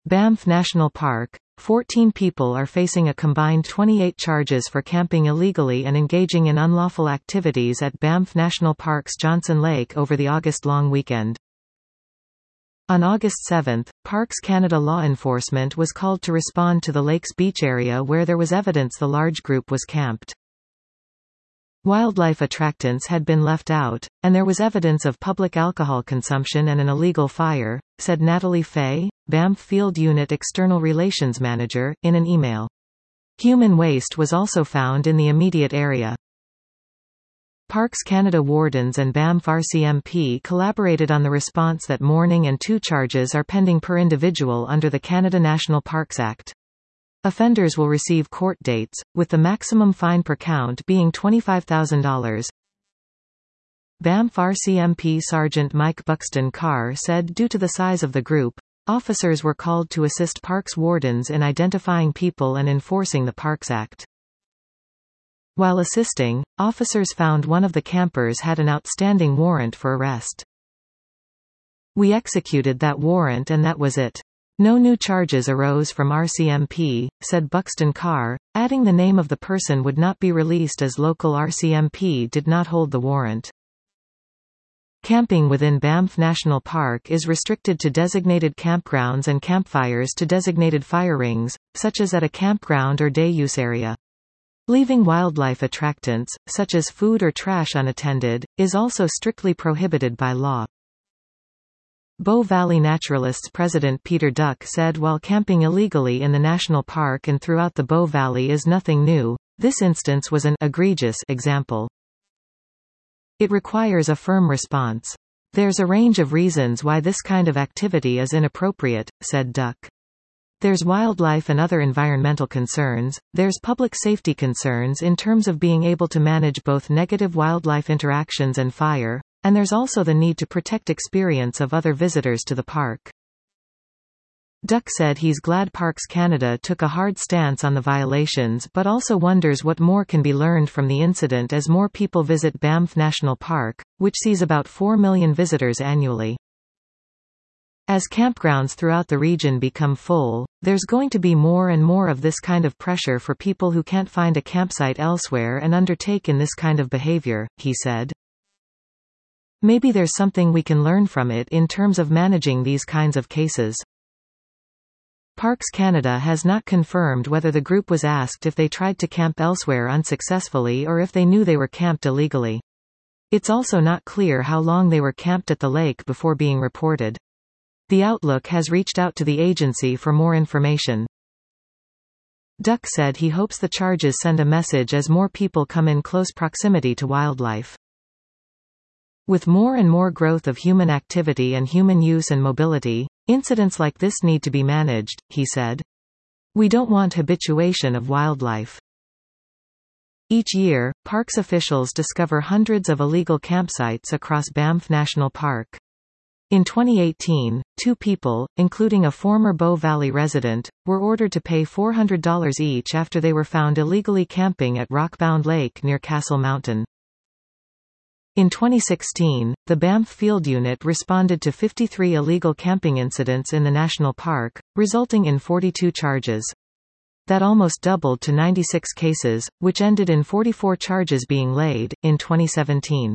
Banff National Park. 14 people are facing a combined 28 charges for camping illegally and engaging in unlawful activities at Banff National Park's Johnson Lake over the August long weekend. On August 7, Parks Canada law enforcement was called to respond to the lake's beach area where there was evidence the large group was camped. Wildlife attractants had been left out, and there was evidence of public alcohol consumption and an illegal fire, said Natalie Fay, Banff Field Unit External Relations Manager, in an email. Human waste was also found in the immediate area. Parks Canada wardens and Banff RCMP collaborated on the response that morning, and 2 charges are pending per individual under the Canada National Parks Act. Offenders will receive court dates, with the maximum fine per count being $25,000. Banff RCMP Sergeant Mike Buxton Carr said due to the size of the group, officers were called to assist parks wardens in identifying people and enforcing the Parks Act. While assisting, officers found one of the campers had an outstanding warrant for arrest. "We executed that warrant and that was it. No new charges arose from RCMP," said Buxton Carr, adding the name of the person would not be released as local RCMP did not hold the warrant. Camping within Banff National Park is restricted to designated campgrounds and campfires to designated fire rings, such as at a campground or day-use area. Leaving wildlife attractants, such as food or trash unattended, is also strictly prohibited by law. Bow Valley Naturalists President Peter Duck said while camping illegally in the national park and throughout the Bow Valley is nothing new, this instance was an egregious example. It requires a firm response. There's a range of reasons why this kind of activity is inappropriate, said Duck. There's wildlife and other environmental concerns, there's public safety concerns in terms of being able to manage both negative wildlife interactions and fire, and there's also the need to protect experience of other visitors to the park. Duck said he's glad Parks Canada took a hard stance on the violations but also wonders what more can be learned from the incident as more people visit Banff National Park, which sees about 4 million visitors annually. As campgrounds throughout the region become full, there's going to be more and more of this kind of pressure for people who can't find a campsite elsewhere and undertake in this kind of behavior, he said. Maybe there's something we can learn from it in terms of managing these kinds of cases. Parks Canada has not confirmed whether the group was asked if they tried to camp elsewhere unsuccessfully or if they knew they were camped illegally. It's also not clear how long they were camped at the lake before being reported. The Outlook has reached out to the agency for more information. Duck said he hopes the charges send a message as more people come in close proximity to wildlife. With more and more growth of human activity and human use and mobility, incidents like this need to be managed, he said. We don't want habituation of wildlife. Each year, parks officials discover hundreds of illegal campsites across Banff National Park. In 2018, 2 people, including a former Bow Valley resident, were ordered to pay $400 each after they were found illegally camping at Rockbound Lake near Castle Mountain. In 2016, the Banff Field Unit responded to 53 illegal camping incidents in the national park, resulting in 42 charges. That almost doubled to 96 cases, which ended in 44 charges being laid, in 2017.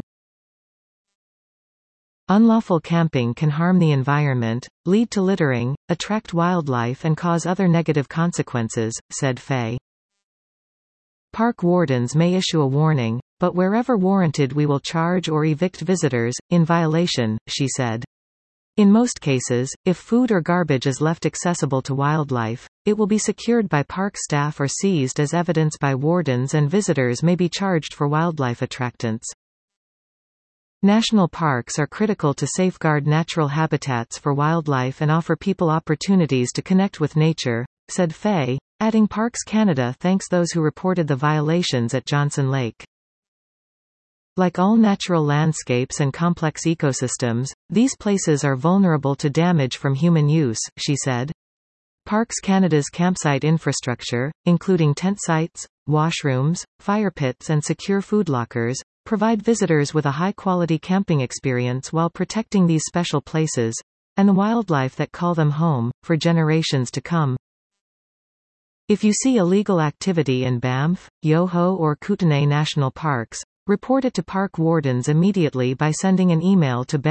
Unlawful camping can harm the environment, lead to littering, attract wildlife and cause other negative consequences, said Fay. Park wardens may issue a warning, but wherever warranted we will charge or evict visitors, in violation, she said. In most cases, if food or garbage is left accessible to wildlife, it will be secured by park staff or seized as evidence by wardens, and visitors may be charged for wildlife attractants. National parks are critical to safeguard natural habitats for wildlife and offer people opportunities to connect with nature, said Fay, adding Parks Canada thanks those who reported the violations at Johnson Lake. Like all natural landscapes and complex ecosystems, these places are vulnerable to damage from human use, she said. Parks Canada's campsite infrastructure, including tent sites, washrooms, fire pits and secure food lockers, provide visitors with a high-quality camping experience while protecting these special places. and the wildlife that call them home, for generations to come. If you see illegal activity in Banff, Yoho or Kootenay National Parks, report it to park wardens immediately by sending an email to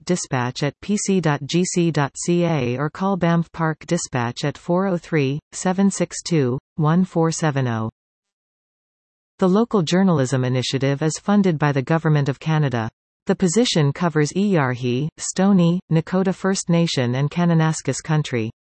banff.dispatch@pc.gc.ca or call Banff Park Dispatch at 403-762-1470. The Local Journalism Initiative is funded by the Government of Canada. The position covers Iyarhi, Stoney, Nakota First Nation and Kananaskis country.